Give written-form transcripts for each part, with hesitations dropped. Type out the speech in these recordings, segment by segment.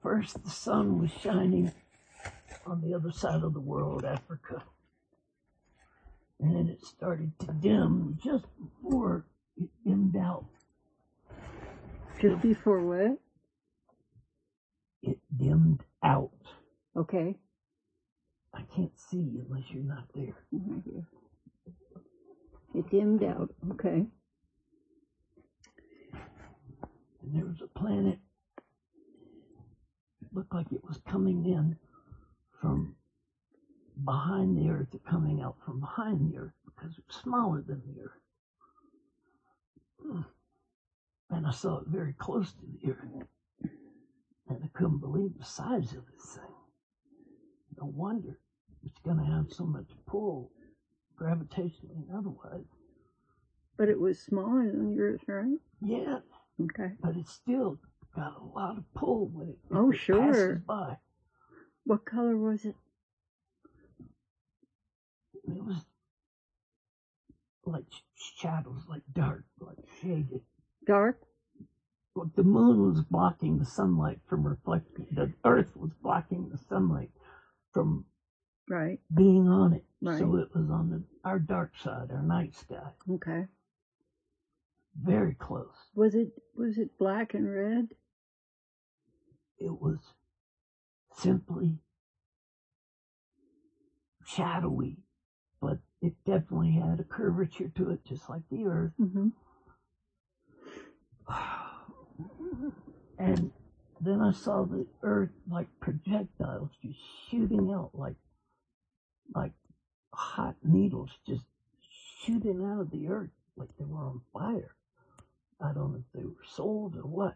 first the sun was shining on the other side of the world, Africa. And then it started to dim just before it dimmed out. Just before what? It dimmed out. Okay. I can't see unless you're not there. Right here. It dimmed out. Okay. And there was a planet. It looked like it was coming in from behind the Earth, or coming out from behind the Earth, because it was smaller than the Earth. And I saw it very close to the Earth. And I couldn't believe the size of this thing. No wonder it's going to have so much pull, gravitationally and otherwise. But it was smaller than the Earth, right? Yeah. Okay. But it's still got a lot of pull when it, sure. passes by. What color was it? It was like shadows, like dark, like shaded. Dark? Well, the moon was blocking the sunlight from reflecting. The Earth was blocking the sunlight from being on it. Right. So it was on our dark side, our night sky. Okay. Very close. Was it black and red? It was simply shadowy, but it definitely had a curvature to it, just like the Earth. Mm-hmm. And then I saw the Earth like projectiles just shooting out like hot needles, just shooting out of the Earth like they were on fire. I don't know if they were souls or what.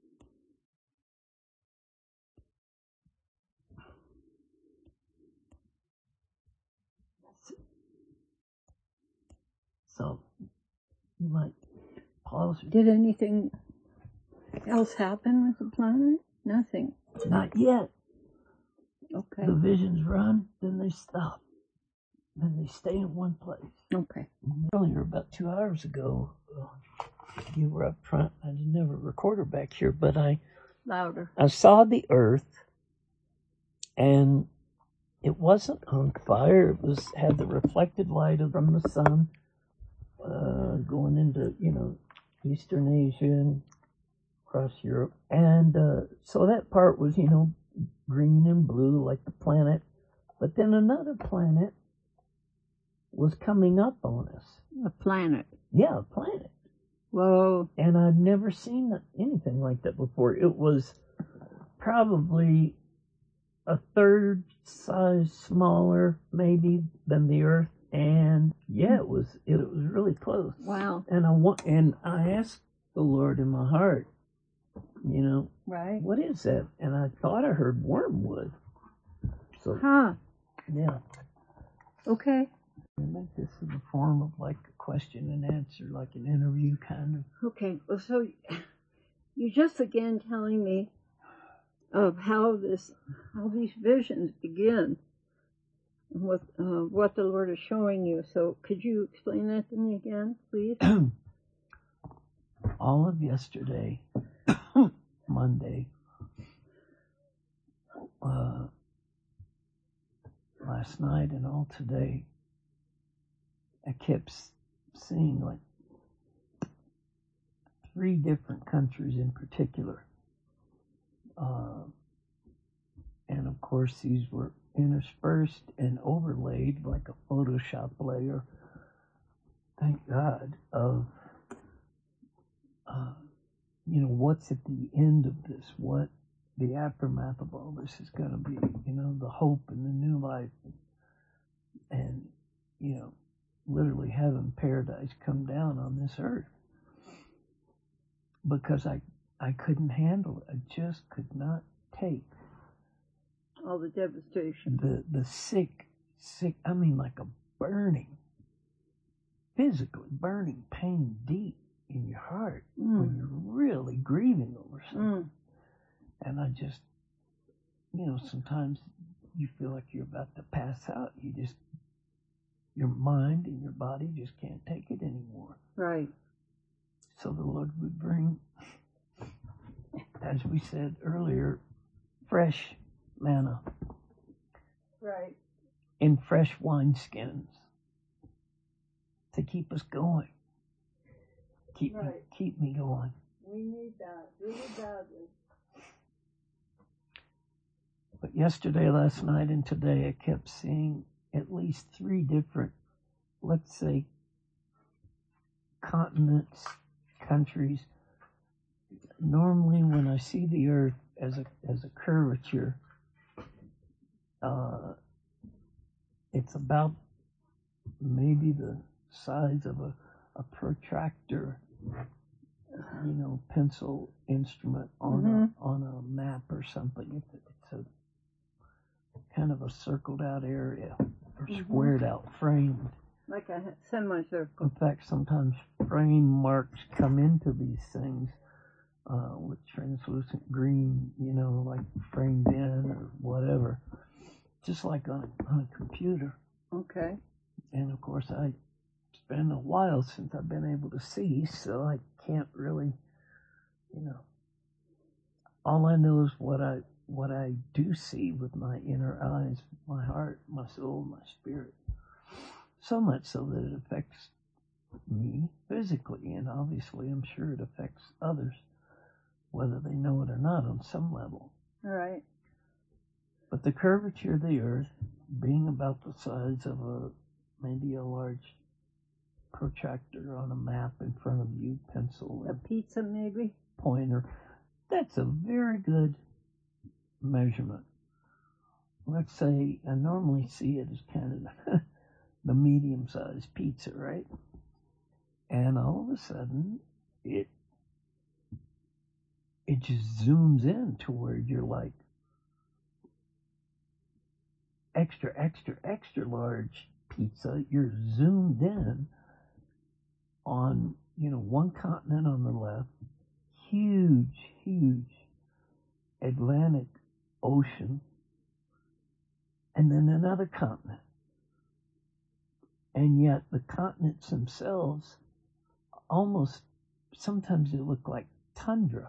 So you might pause. Did anything else happen with the planet? Nothing. Not yet. Okay. The visions run, then they stop. Then they stay in one place. Okay. Earlier, about 2 hours ago, you were up front. I didn't have a recorder back here, but Louder. I saw the Earth, and it wasn't on fire. It had the reflected light from the sun going into, Eastern Asia and across Europe. And so that part was, green and blue like the planet. But then another planet was coming up on us. A planet? Yeah, a planet. Whoa. And I've never seen anything like that before. It was probably a third size smaller, maybe, than the Earth. And yeah, it was really close. Wow. And I asked the Lord in my heart, right? What is that? And I thought I heard wormwood. So, yeah. Okay. I make this in the form of like a question and answer, like an interview kind of. Okay. Well, so you're just again telling me of how these visions begin, and what the Lord is showing you. So could you explain that to me again, please? All of yesterday, Monday, last night, and all today, I kept seeing like 3 different countries in particular. And of course, these were interspersed and overlaid like a Photoshop layer, thank God, of, what's at the end of this, what the aftermath of all this is going to be, the hope and the new life, and literally having paradise come down on this earth. Because I couldn't handle it. I just could not take all the devastation. The sick, I mean, like a burning, physically burning pain deep in your heart when you're really grieving over something. And I just, sometimes you feel like you're about to pass out. Your mind and your body just can't take it anymore. Right. So the Lord would bring, as we said earlier, fresh manna Right. in fresh wineskins to keep us going. Keep me going. We need that really badly. But yesterday, last night, and today, I kept seeing at least 3 different, let's say, continents, countries. Normally, when I see the Earth as a curvature, it's about maybe the size of a protractor, pencil instrument on a map or something. It's a kind of a circled out area or squared out, framed. Like a semicircle. In fact, sometimes frame marks come into these things with translucent green, like framed in or whatever, just like on a computer. Okay. And of course, it's been a while since I've been able to see, so I can't really, all I know is what I do see with my inner eyes, my heart, my soul, my spirit. So much so that it affects me physically, and obviously I'm sure it affects others, whether they know it or not on some level. All right. But the curvature of the Earth, being about the size of maybe a large protractor on a map in front of you, pencil, a pizza maybe, pointer, that's a very good measurement. Let's say I normally see it as kind of the medium-sized pizza, right? And all of a sudden, it just zooms in to where you're like extra, extra, extra large pizza. You're zoomed in on, one continent on the left, huge, huge Atlantic Ocean, and then another continent. And yet the continents themselves almost, sometimes they look like tundra,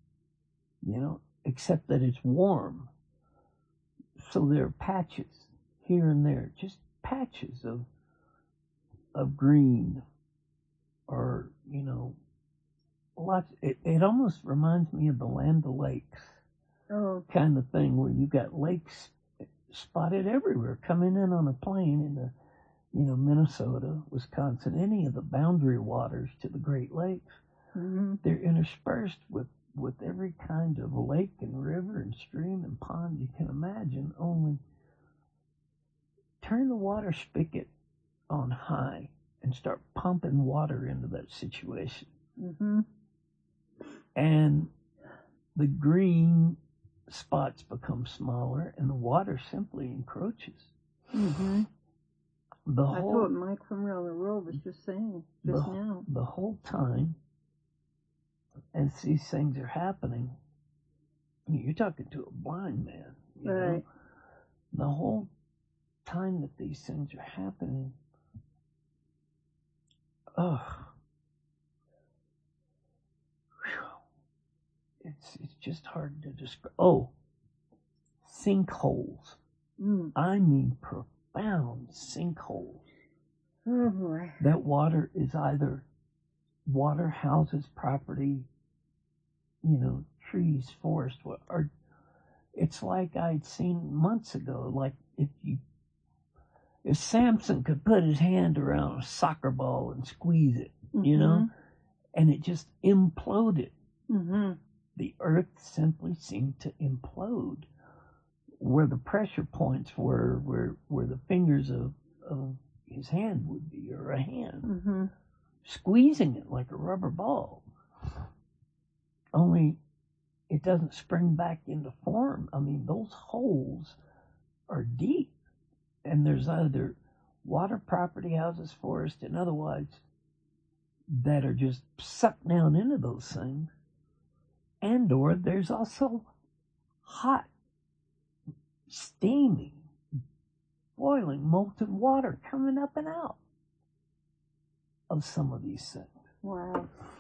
except that it's warm. So there are patches here and there, just patches of green, or, lots. It almost reminds me of the Land O'Lakes kind of thing, where you got lakes spotted everywhere, coming in on a plane into, Minnesota, Wisconsin, any of the boundary waters to the Great Lakes. Mm-hmm. They're interspersed with every kind of lake and river and stream and pond you can imagine, only turn the water spigot on high and start pumping water into that situation. Mm-hmm. And the green spots become smaller and the water simply encroaches. Mm-hmm. That's what Mike from Around the World was just saying now. The whole time, as these things are happening, you're talking to a blind man, right? The whole time that these things are happening, it's just hard to describe. Sinkholes. I mean profound sinkholes. Oh boy. That water is either water houses property, trees, forest, or it's like I'd seen months ago, like if Samson could put his hand around a soccer ball and squeeze it, and it just imploded. Mm-hmm. The earth simply seemed to implode where the pressure points were, where the fingers of his hand would be, or a hand, squeezing it like a rubber ball. Only it doesn't spring back into form. I mean, those holes are deep, and there's either water, property, houses, forest, and otherwise that are just sucked down into those things, and or there's also hot, steaming, boiling, molten water coming up and out of some of these things. Wow.